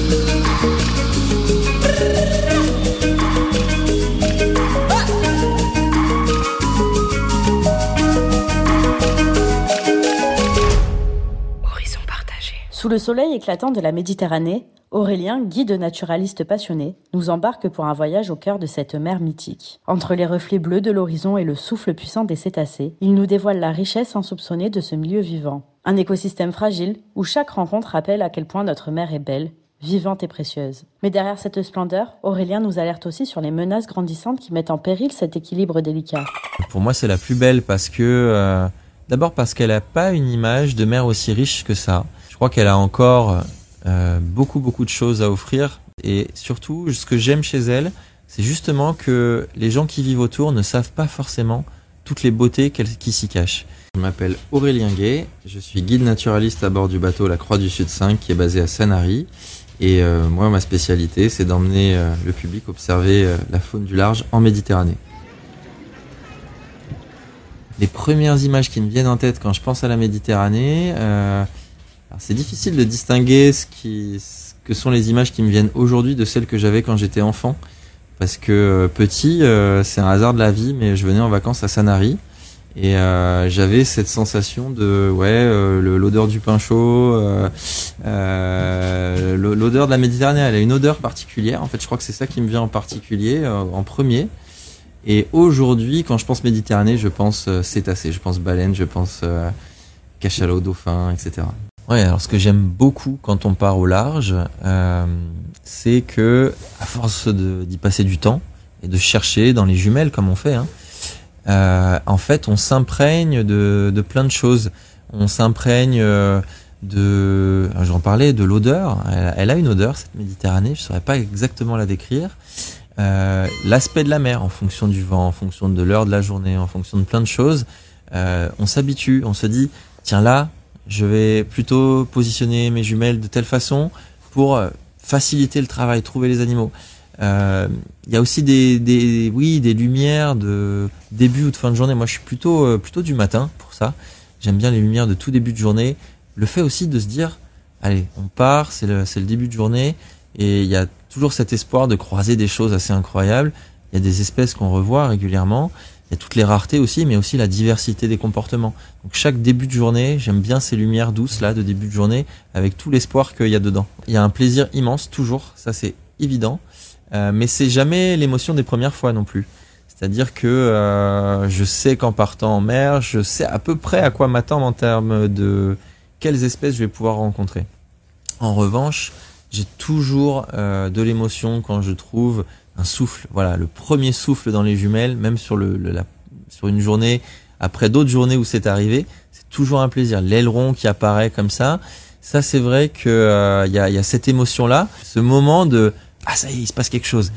Sous le soleil éclatant de la Méditerranée, Aurélien, guide naturaliste passionné, nous embarque pour un voyage au cœur de cette mer mythique. Entre les reflets bleus de l'horizon et le souffle puissant des cétacés, il nous dévoile la richesse insoupçonnée de ce milieu vivant. Un écosystème fragile où chaque rencontre rappelle à quel point notre mer est belle, vivante et précieuse. Mais derrière cette splendeur, Aurélien nous alerte aussi sur les menaces grandissantes qui mettent en péril cet équilibre délicat. Pour moi, c'est la plus belle parce que, d'abord parce qu'elle n'a pas une image de mer aussi riche que ça. Je crois qu'elle a encore beaucoup de choses à offrir et surtout, ce que j'aime chez elle, c'est justement que les gens qui vivent autour ne savent pas forcément toutes les beautés qui s'y cachent. Je m'appelle Aurélien Gay, je suis guide naturaliste à bord du bateau La Croix du Sud 5 qui est basé à Sanary et moi, ma spécialité, c'est d'emmener le public observer la faune du large en Méditerranée. Les premières images qui me viennent en tête quand je pense à la Méditerranée, alors c'est difficile de distinguer ce que sont les images qui me viennent aujourd'hui de celles que j'avais quand j'étais enfant. Parce que petit, c'est un hasard de la vie, mais je venais en vacances à Sanary et j'avais cette sensation de l'odeur du pain chaud, l'odeur de la Méditerranée. Elle a une odeur particulière. En fait, je crois que c'est ça qui me vient en particulier en premier. Et aujourd'hui, quand je pense Méditerranée, je pense cétacés, je pense baleines, je pense cachalot, dauphins, etc. Ouais, alors ce que j'aime beaucoup quand on part au large, c'est que à force d'y passer du temps et de chercher dans les jumelles comme on fait, en fait, on s'imprègne de plein de choses. On s'imprègne j'en parlais, de l'odeur. Elle a une odeur, cette Méditerranée. Je saurais pas exactement la décrire. L'aspect de la mer, en fonction du vent, en fonction de l'heure de la journée, en fonction de plein de choses, on s'habitue. On se dit, tiens là, je vais plutôt positionner mes jumelles de telle façon pour faciliter le travail, trouver les animaux. Il y a aussi des lumières de début ou de fin de journée. Moi, je suis plutôt du matin pour ça. J'aime bien les lumières de tout début de journée. Le fait aussi de se dire, allez, on part, c'est le début de journée, et il y a toujours cet espoir de croiser des choses assez incroyables. Il y a des espèces qu'on revoit régulièrement. Il y a toutes les raretés aussi, mais aussi la diversité des comportements. Donc chaque début de journée, j'aime bien ces lumières douces là de début de journée, avec tout l'espoir qu'il y a dedans. Il y a un plaisir immense toujours, ça c'est évident, mais c'est jamais l'émotion des premières fois non plus. C'est-à-dire que je sais qu'en partant en mer, je sais à peu près à quoi m'attendre en termes de quelles espèces je vais pouvoir rencontrer. En revanche, j'ai toujours de l'émotion quand je trouve un souffle, voilà, le premier souffle dans les jumelles, même sur sur une journée, après d'autres journées où c'est arrivé, c'est toujours un plaisir. L'aileron qui apparaît comme ça c'est vrai que y a cette émotion-là, ce moment de ça y est, il se passe quelque chose.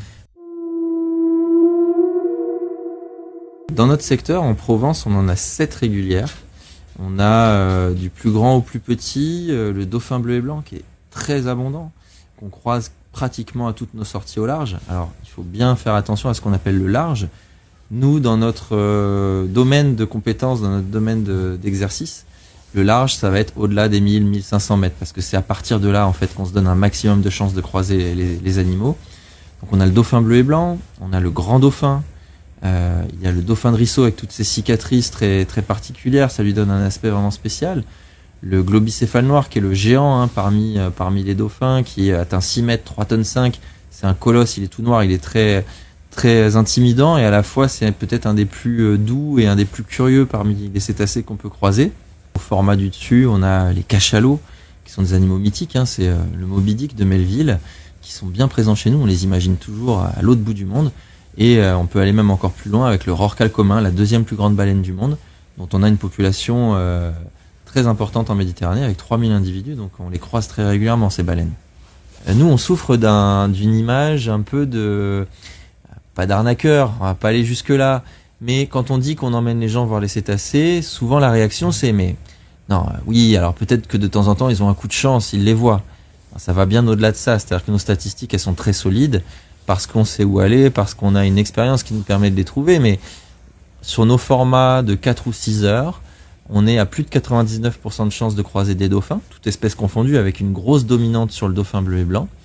Dans notre secteur, en Provence, on en a 7 régulières. On a du plus grand au plus petit, le dauphin bleu et blanc qui est très abondant, qu'on croise pratiquement à toutes nos sorties au large. Alors, il faut bien faire attention à ce qu'on appelle le large. Nous, dans notre domaine de compétences, dans notre domaine d'exercice, le large, ça va être au-delà des 1000-1500 mètres, parce que c'est à partir de là, en fait, qu'on se donne un maximum de chances de croiser les animaux. Donc, on a le dauphin bleu et blanc, on a le grand dauphin, il y a le dauphin de Risso avec toutes ses cicatrices très, très particulières, ça lui donne un aspect vraiment spécial. Le globicéphale noir qui est le géant parmi les dauphins, qui atteint 6 mètres, 3 tonnes 5. C'est un colosse, il est tout noir, il est très, très intimidant et à la fois c'est peut-être un des plus doux et un des plus curieux parmi les cétacés qu'on peut croiser. Au format du dessus, on a les cachalots qui sont des animaux mythiques, c'est le Moby Dick de Melville, qui sont bien présents chez nous, on les imagine toujours à l'autre bout du monde et on peut aller même encore plus loin avec le rorqual commun, la deuxième plus grande baleine du monde, dont on a une population très importante en Méditerranée avec 3000 individus, donc on les croise très régulièrement ces baleines. Nous on souffre d'une image un peu pas d'arnaqueur, on va pas aller jusque là, mais quand on dit qu'on emmène les gens voir les cétacés, souvent la réaction c'est mais non, oui, alors peut-être que de temps en temps ils ont un coup de chance, ils les voient. Ça va bien au-delà de ça, c'est-à-dire que nos statistiques elles sont très solides parce qu'on sait où aller, parce qu'on a une expérience qui nous permet de les trouver, mais sur nos formats de 4 ou 6 heures, on est à plus de 99% de chances de croiser des dauphins, toutes espèces confondues, avec une grosse dominante sur le dauphin bleu et blanc.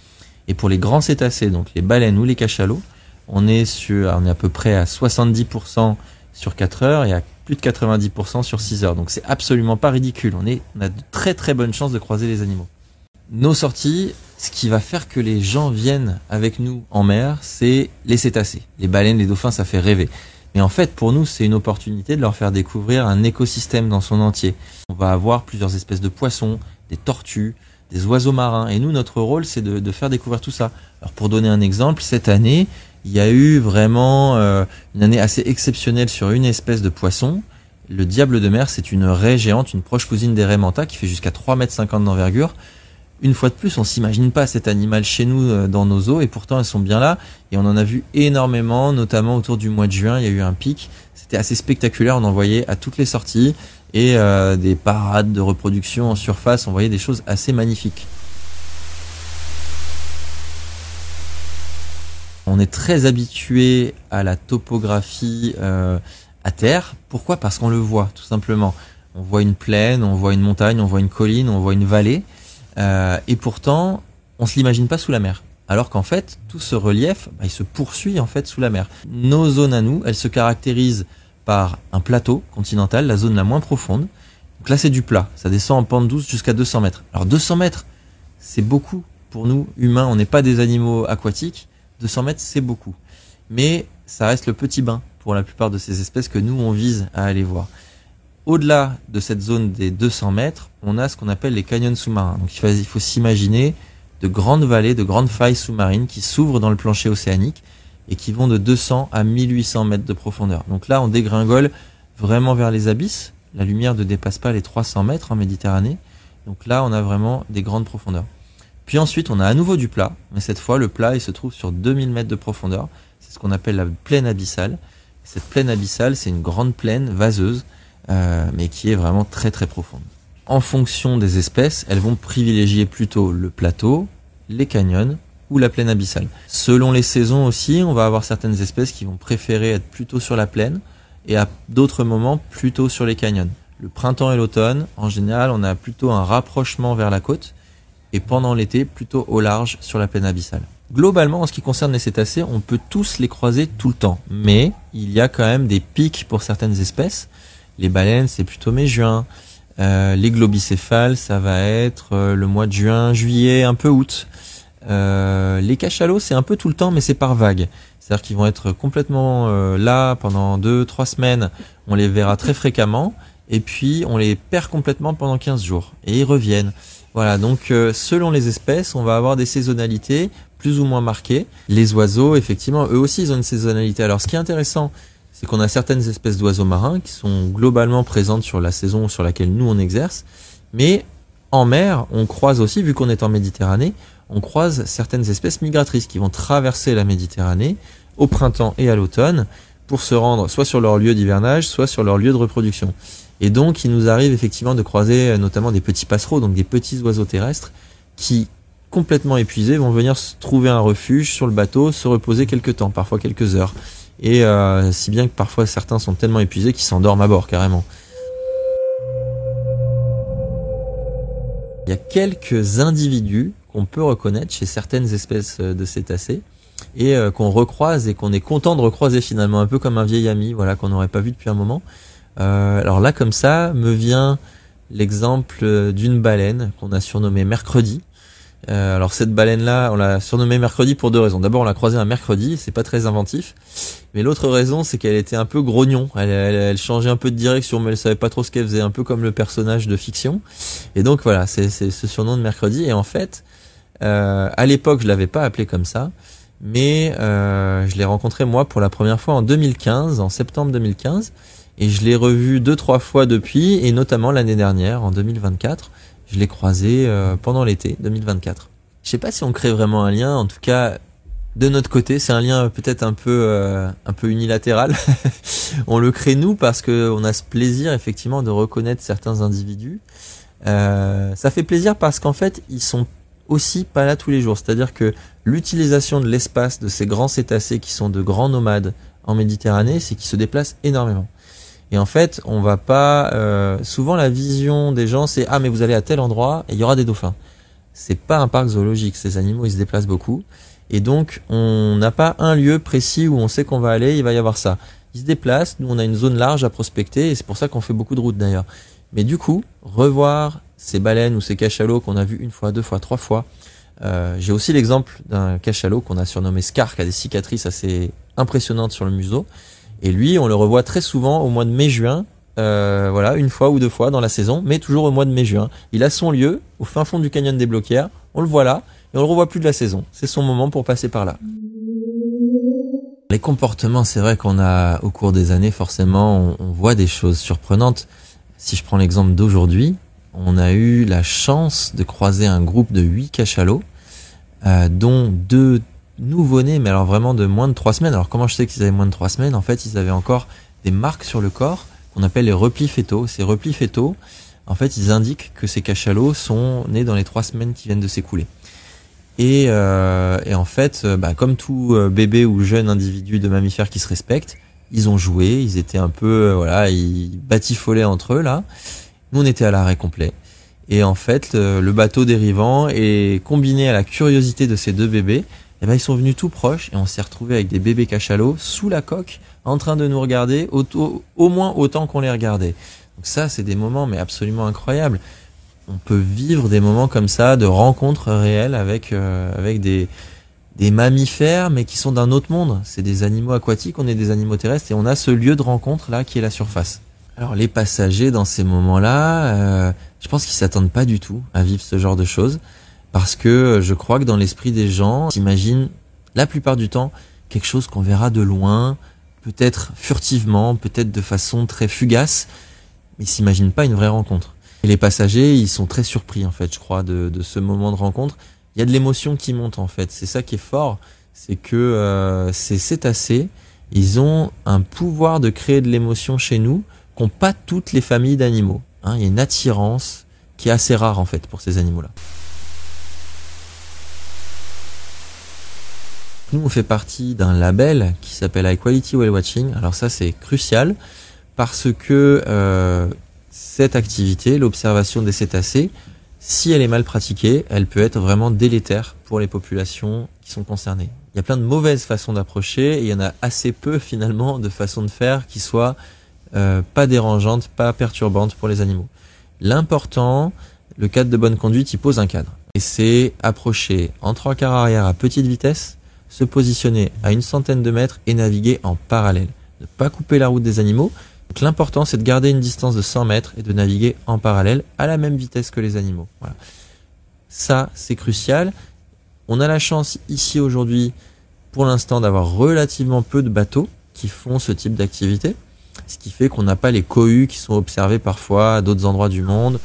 Et pour les grands cétacés, donc les baleines ou les cachalots, on est à peu près à 70% sur 4 heures et à plus de 90% sur 6 heures. Donc c'est absolument pas ridicule. On a de très très bonnes chances de croiser les animaux. Nos sorties, ce qui va faire que les gens viennent avec nous en mer, c'est les cétacés. Les baleines, les dauphins, ça fait rêver. Mais en fait, pour nous, c'est une opportunité de leur faire découvrir un écosystème dans son entier. On va avoir plusieurs espèces de poissons, des tortues, des oiseaux marins. Et nous, notre rôle, c'est de faire découvrir tout ça. Alors pour donner un exemple, cette année, il y a eu vraiment une année assez exceptionnelle sur une espèce de poisson. Le diable de mer, c'est une raie géante, une proche cousine des raies manta qui fait jusqu'à 3,50 m d'envergure. Une fois de plus, on s'imagine pas cet animal chez nous dans nos eaux et pourtant elles sont bien là et on en a vu énormément, notamment autour du mois de juin, il y a eu un pic. C'était assez spectaculaire, on en voyait à toutes les sorties et des parades de reproduction en surface, on voyait des choses assez magnifiques. On est très habitué à la topographie à terre. Pourquoi ? Parce qu'on le voit, tout simplement. On voit une plaine, on voit une montagne, on voit une colline, on voit une vallée. Et pourtant, on se l'imagine pas sous la mer. Alors qu'en fait, tout ce relief, il se poursuit en fait sous la mer. Nos zones à nous, elles se caractérisent par un plateau continental, la zone la moins profonde. Donc là, c'est du plat. Ça descend en pente douce jusqu'à 200 mètres. Alors 200 mètres, c'est beaucoup pour nous, humains. On n'est pas des animaux aquatiques. 200 mètres, c'est beaucoup. Mais ça reste le petit bain pour la plupart de ces espèces que nous, on vise à aller voir. Au-delà de cette zone des 200 mètres, on a ce qu'on appelle les canyons sous-marins. Donc il faut s'imaginer de grandes vallées, de grandes failles sous-marines qui s'ouvrent dans le plancher océanique et qui vont de 200 à 1800 mètres de profondeur. Donc là, on dégringole vraiment vers les abysses. La lumière ne dépasse pas les 300 mètres en Méditerranée. Donc là, on a vraiment des grandes profondeurs. Puis ensuite, on a à nouveau du plat, mais cette fois, le plat, il se trouve sur 2000 mètres de profondeur. C'est ce qu'on appelle la plaine abyssale. Cette plaine abyssale, c'est une grande plaine vaseuse, mais qui est vraiment très très profonde. En fonction des espèces, elles vont privilégier plutôt le plateau, les canyons ou la plaine abyssale. Selon les saisons aussi, on va avoir certaines espèces qui vont préférer être plutôt sur la plaine et à d'autres moments plutôt sur les canyons. Le printemps et l'automne, en général, on a plutôt un rapprochement vers la côte et pendant l'été, plutôt au large sur la plaine abyssale. Globalement, en ce qui concerne les cétacés, on peut tous les croiser tout le temps, mais il y a quand même des pics pour certaines espèces. Les baleines, c'est plutôt mai-juin. Les globicéphales, ça va être le mois de juin, juillet, un peu août. Les cachalots, c'est un peu tout le temps, mais c'est par vague. C'est-à-dire qu'ils vont être complètement là pendant 2-3 semaines. On les verra très fréquemment. Et puis, on les perd complètement pendant 15 jours. Et ils reviennent. Voilà, donc selon les espèces, on va avoir des saisonnalités plus ou moins marquées. Les oiseaux, effectivement, eux aussi, ils ont une saisonnalité. Alors, ce qui est intéressant, c'est qu'on a certaines espèces d'oiseaux marins qui sont globalement présentes sur la saison sur laquelle nous, on exerce. Mais en mer, on croise aussi, vu qu'on est en Méditerranée, on croise certaines espèces migratrices qui vont traverser la Méditerranée au printemps et à l'automne pour se rendre soit sur leur lieu d'hivernage, soit sur leur lieu de reproduction. Et donc, il nous arrive effectivement de croiser notamment des petits passereaux, donc des petits oiseaux terrestres qui, complètement épuisés, vont venir trouver un refuge sur le bateau, se reposer quelques temps, parfois quelques heures. Et si bien que parfois certains sont tellement épuisés qu'ils s'endorment à bord carrément. Il y a quelques individus qu'on peut reconnaître chez certaines espèces de cétacés et qu'on recroise et qu'on est content de recroiser finalement, un peu comme un vieil ami, voilà, qu'on n'aurait pas vu depuis un moment. Alors là, comme ça, me vient l'exemple d'une baleine qu'on a surnommée Mercredi. Alors cette baleine-là, on l'a surnommée Mercredi pour 2 raisons. D'abord, on l'a croisée un mercredi, c'est pas très inventif. Mais l'autre raison, c'est qu'elle était un peu grognon. Elle changeait un peu de direction, mais elle savait pas trop ce qu'elle faisait, un peu comme le personnage de fiction. Et donc voilà, c'est ce surnom de Mercredi. Et en fait, à l'époque, je l'avais pas appelée comme ça, mais je l'ai rencontrée moi pour la première fois en 2015, en septembre 2015. Et je l'ai revu 2-3 fois depuis, et notamment l'année dernière, en 2024. Je l'ai croisé pendant l'été 2024. Je sais pas si on crée vraiment un lien, en tout cas de notre côté, c'est un lien peut-être un peu unilatéral. On le crée nous parce que on a ce plaisir effectivement de reconnaître certains individus. Ça fait plaisir parce qu'en fait, ils sont aussi pas là tous les jours. C'est-à-dire que l'utilisation de l'espace de ces grands cétacés qui sont de grands nomades en Méditerranée, c'est qu'ils se déplacent énormément. Et en fait, on va pas... souvent, la vision des gens, c'est « Ah, mais vous allez à tel endroit et il y aura des dauphins ». c'est pas un parc zoologique. Ces animaux, ils se déplacent beaucoup. Et donc, on n'a pas un lieu précis où on sait qu'on va aller, il va y avoir ça. Ils se déplacent, nous on a une zone large à prospecter, et c'est pour ça qu'on fait beaucoup de routes d'ailleurs. Mais du coup, revoir ces baleines ou ces cachalots qu'on a vus une fois, deux fois, trois fois. J'ai aussi l'exemple d'un cachalot qu'on a surnommé Scar, qui a des cicatrices assez impressionnantes sur le museau. Et lui, on le revoit très souvent au mois de mai-juin, voilà, une fois ou deux fois dans la saison, mais toujours au mois de mai-juin. Il a son lieu, au fin fond du canyon des Bloquières, on le voit là, et on le revoit plus de la saison. C'est son moment pour passer par là. Les comportements, c'est vrai qu'on a, au cours des années, forcément, on voit des choses surprenantes. Si je prends l'exemple d'aujourd'hui, on a eu la chance de croiser un groupe de 8 cachalots, dont 2 nouveau-nés, mais alors vraiment de moins de 3 semaines. Alors comment je sais qu'ils avaient moins de 3 semaines? En fait, ils avaient encore des marques sur le corps qu'on appelle les replis fœtaux. Ces replis fœtaux, en fait, ils indiquent que ces cachalots sont nés dans les 3 semaines qui viennent de s'écouler. Et en fait, comme tout bébé ou jeune individu de mammifères qui se respectent, ils ont joué, ils étaient un peu, ils batifolaient entre eux là. Nous, on était à l'arrêt complet. Et en fait, le bateau dérivant et combiné à la curiosité de ces 2 bébés, ils sont venus tout proches et on s'est retrouvé avec des bébés cachalots sous la coque, en train de nous regarder au moins autant qu'on les regardait. Donc ça, c'est des moments mais absolument incroyables. On peut vivre des moments comme ça de rencontres réelles avec des mammifères mais qui sont d'un autre monde. C'est des animaux aquatiques, on est des animaux terrestres et on a ce lieu de rencontre là qui est la surface. Alors les passagers dans ces moments-là, je pense qu'ils s'attendent pas du tout à vivre ce genre de choses parce que je crois que dans l'esprit des gens, ils s'imaginent la plupart du temps quelque chose qu'on verra de loin, peut-être furtivement, peut-être de façon très fugace, mais ils s'imaginent pas une vraie rencontre. Et les passagers, ils sont très surpris en fait, je crois, de ce moment de rencontre. Il y a de l'émotion qui monte en fait. C'est ça qui est fort, c'est que ces cétacés, ils ont un pouvoir de créer de l'émotion chez nous qu'ont pas toutes les familles d'animaux. Il y a une attirance qui est assez rare en fait pour ces animaux-là. Nous, on fait partie d'un label qui s'appelle High Quality Whale Watching. Alors ça, c'est crucial parce que cette activité, l'observation des cétacés, si elle est mal pratiquée, elle peut être vraiment délétère pour les populations qui sont concernées. Il y a plein de mauvaises façons d'approcher et il y en a assez peu finalement de façons de faire qui soient pas dérangeantes, pas perturbantes pour les animaux. L'important, le cadre de bonne conduite, il pose un cadre. Et c'est approcher en 3/4 arrière à petite vitesse, se positionner à 100 de mètres et naviguer en parallèle. Ne pas couper la route des animaux. Donc l'important, c'est de garder une distance de 100 mètres et de naviguer en parallèle à la même vitesse que les animaux. Voilà. Ça, c'est crucial. On a la chance ici aujourd'hui, pour l'instant, d'avoir relativement peu de bateaux qui font ce type d'activité. Ce qui fait qu'on n'a pas les cohues qui sont observées parfois à d'autres endroits du monde.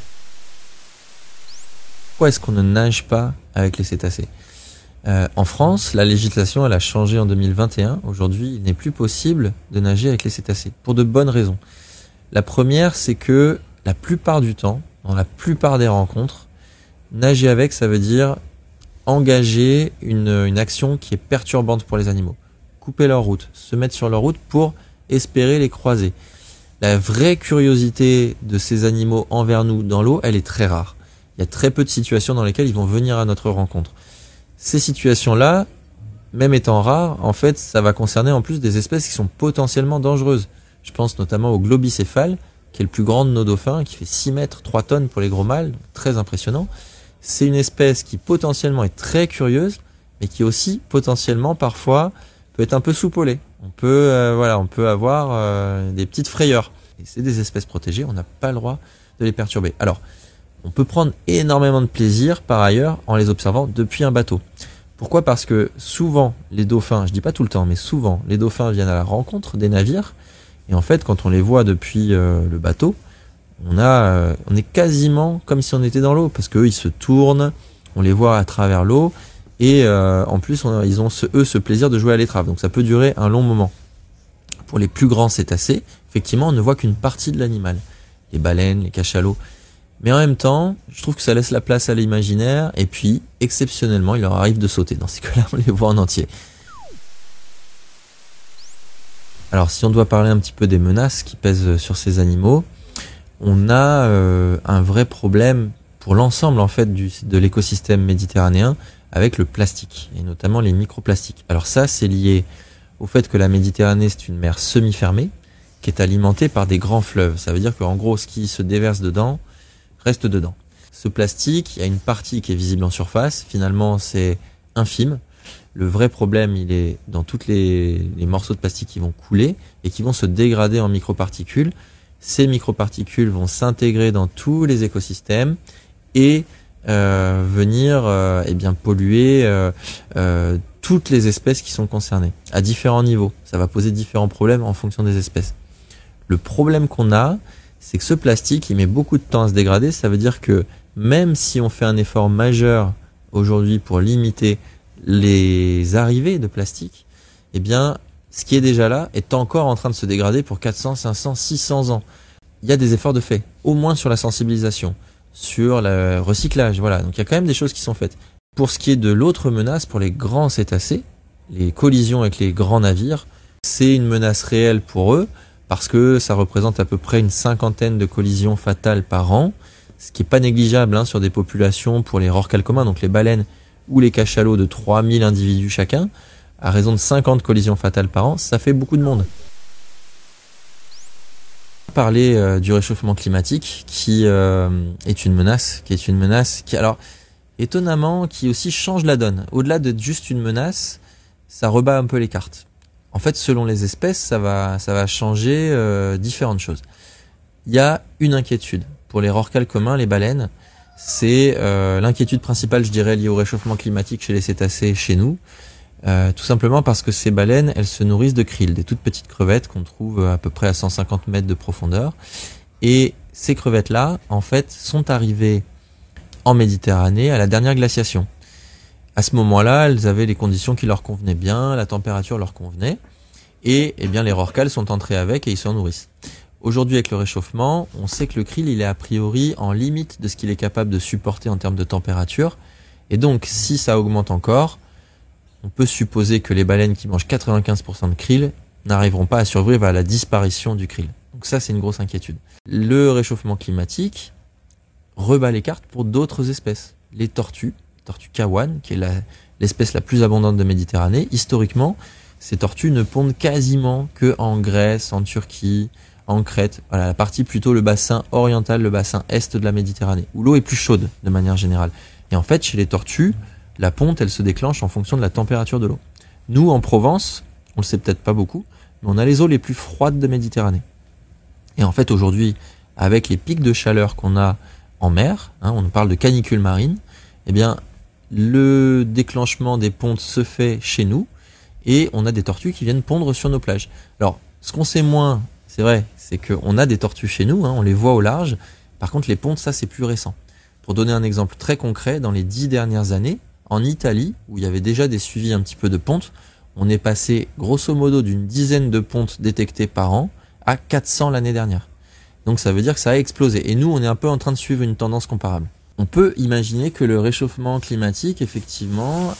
Pourquoi est-ce qu'on ne nage pas avec les cétacés ? En France, la législation elle a changé en 2021. Aujourd'hui, il n'est plus possible de nager avec les cétacés pour de bonnes raisons. La première, c'est que la plupart du temps, dans la plupart des rencontres, nager avec, ça veut dire engager une action qui est perturbante pour les animaux. Couper leur route, se mettre sur leur route pour espérer les croiser. La vraie curiosité de ces animaux envers nous dans l'eau, elle est très rare. Il y a très peu de situations dans lesquelles ils vont venir à notre rencontre. Ces situations-là, même étant rares, en fait, ça va concerner en plus des espèces qui sont potentiellement dangereuses. Je pense notamment au globicéphale, qui est le plus grand de nos dauphins, qui fait 6 mètres, 3 tonnes pour les gros mâles, très impressionnant. C'est une espèce qui potentiellement est très curieuse, mais qui aussi potentiellement parfois peut être un peu soupolée. On peut avoir des petites frayeurs. Et c'est des espèces protégées, on n'a pas le droit de les perturber. Alors, on peut prendre énormément de plaisir par ailleurs en les observant depuis un bateau. Pourquoi ? Parce que souvent les dauphins, je dis pas tout le temps, mais souvent les dauphins viennent à la rencontre des navires. Et en fait, quand on les voit depuis le bateau, on est quasiment comme si on était dans l'eau, parce qu'eux ils se tournent, on les voit à travers l'eau, et en plus ils ont ce plaisir de jouer à l'étrave. Donc ça peut durer un long moment. Pour les plus grands cétacés, effectivement, on ne voit qu'une partie de l'animal. Les baleines, les cachalots. Mais en même temps, je trouve que ça laisse la place à l'imaginaire, et puis, exceptionnellement, il leur arrive de sauter. Dans ces cas-là, on les voit en entier. Alors, si on doit parler un petit peu des menaces qui pèsent sur ces animaux, on a un vrai problème pour l'ensemble en fait de l'écosystème méditerranéen avec le plastique et notamment les microplastiques. Alors ça, c'est lié au fait que la Méditerranée, c'est une mer semi-fermée qui est alimentée par des grands fleuves. Ça veut dire qu'en gros, ce qui se déverse dedans reste dedans. Ce plastique, il y a une partie qui est visible en surface. Finalement, c'est infime. Le vrai problème, il est dans tous les morceaux de plastique qui vont couler et qui vont se dégrader en microparticules. Ces microparticules vont s'intégrer dans tous les écosystèmes et venir polluer toutes les espèces qui sont concernées à différents niveaux. Ça va poser différents problèmes en fonction des espèces. Le problème qu'on a, c'est que ce plastique, il met beaucoup de temps à se dégrader. Ça veut dire que même si on fait un effort majeur aujourd'hui pour limiter les arrivées de plastique, eh bien, ce qui est déjà là est encore en train de se dégrader pour 400, 500, 600 ans. Il y a des efforts de fait, au moins sur la sensibilisation, sur le recyclage, voilà. Donc il y a quand même des choses qui sont faites. Pour ce qui est de l'autre menace, pour les grands cétacés, les collisions avec les grands navires, c'est une menace réelle pour eux, parce que ça représente à peu près une 50aine de collisions fatales par an, ce qui n'est pas négligeable sur des populations pour les rorquals communs, donc les baleines ou les cachalots de 3000 individus chacun, à raison de 50 collisions fatales par an, ça fait beaucoup de monde. Parler du réchauffement climatique qui est une menace, qui alors étonnamment qui aussi change la donne. Au-delà d'être juste une menace, ça rebat un peu les cartes. En fait, selon les espèces, ça va changer différentes choses. Il y a une inquiétude pour les rorquals communs, les baleines. C'est l'inquiétude principale, je dirais, liée au réchauffement climatique chez les cétacés, chez nous. Tout simplement parce que ces baleines, elles se nourrissent de krill, des toutes petites crevettes qu'on trouve à peu près à 150 mètres de profondeur. Et ces crevettes-là, en fait, sont arrivées en Méditerranée à la dernière glaciation. À ce moment-là, elles avaient les conditions qui leur convenaient bien, la température leur convenait, et eh bien les rorquals sont entrés avec et ils s'en nourrissent. Aujourd'hui, avec le réchauffement, on sait que le krill, il est a priori en limite de ce qu'il est capable de supporter en termes de température, et donc si ça augmente encore, on peut supposer que les baleines qui mangent 95% de krill n'arriveront pas à survivre à la disparition du krill. Donc ça, c'est une grosse inquiétude. Le réchauffement climatique rebat les cartes pour d'autres espèces. Les tortues kawan, qui est l'espèce la plus abondante de Méditerranée. Historiquement, ces tortues ne pondent quasiment que en Grèce, en Turquie, en Crète. Voilà, la partie plutôt le bassin oriental, le bassin est de la Méditerranée, où l'eau est plus chaude de manière générale. Et en fait, chez les tortues, la ponte, elle se déclenche en fonction de la température de l'eau. Nous, en Provence, on le sait peut-être pas beaucoup, mais on a les eaux les plus froides de Méditerranée. Et en fait, aujourd'hui, avec les pics de chaleur qu'on a en mer, on parle de canicule marine, eh bien, le déclenchement des pontes se fait chez nous et on a des tortues qui viennent pondre sur nos plages. Alors, ce qu'on sait moins, c'est vrai, c'est qu'on a des tortues chez nous, on les voit au large. Par contre, les pontes, ça, c'est plus récent. Pour donner un exemple très concret, dans les 10 dernières années, en Italie, où il y avait déjà des suivis un petit peu de pontes, on est passé grosso modo d'une dizaine de pontes détectées par an à 400 l'année dernière. Donc ça veut dire que ça a explosé. Et nous, on est un peu en train de suivre une tendance comparable. On peut imaginer que le réchauffement climatique, effectivement,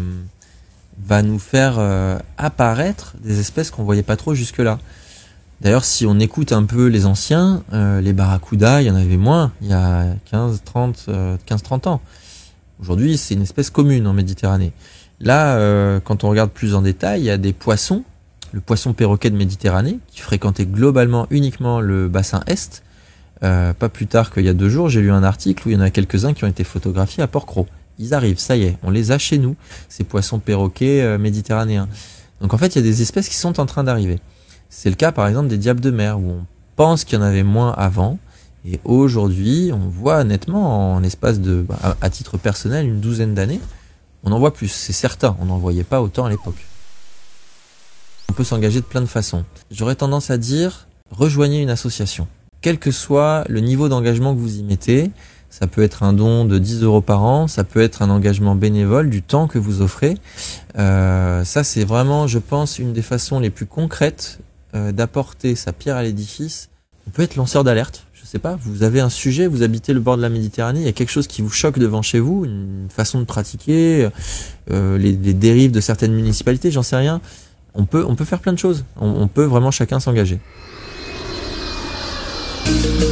va nous faire apparaître des espèces qu'on ne voyait pas trop jusque-là. D'ailleurs, si on écoute un peu les anciens, les barracudas, il y en avait moins, il y a 15-30 ans. Aujourd'hui, c'est une espèce commune en Méditerranée. Là, quand on regarde plus en détail, il y a des poissons, le poisson perroquet de Méditerranée, qui fréquentait globalement uniquement le bassin est. Pas plus tard qu'il y a 2 jours, j'ai lu un article où il y en a quelques-uns qui ont été photographiés à Port-Cros. Ils arrivent, ça y est, on les a chez nous, ces poissons perroquets méditerranéens. Donc en fait, il y a des espèces qui sont en train d'arriver. C'est le cas par exemple des diables de mer, où on pense qu'il y en avait moins avant. Et aujourd'hui, on voit nettement, en espace de, à titre personnel, une 12aine d'années, on en voit plus, c'est certain, on n'en voyait pas autant à l'époque. On peut s'engager de plein de façons. J'aurais tendance à dire, rejoignez une association. Quel que soit le niveau d'engagement que vous y mettez, ça peut être un don de 10 € par an, ça peut être un engagement bénévole, du temps que vous offrez. Ça, c'est vraiment, je pense, une des façons les plus concrètes d'apporter sa pierre à l'édifice. On peut être lanceur d'alerte. Je sais pas, vous avez un sujet, vous habitez le bord de la Méditerranée, il y a quelque chose qui vous choque devant chez vous, une façon de pratiquer, les dérives de certaines municipalités, j'en sais rien. On peut faire plein de choses. On peut vraiment chacun s'engager.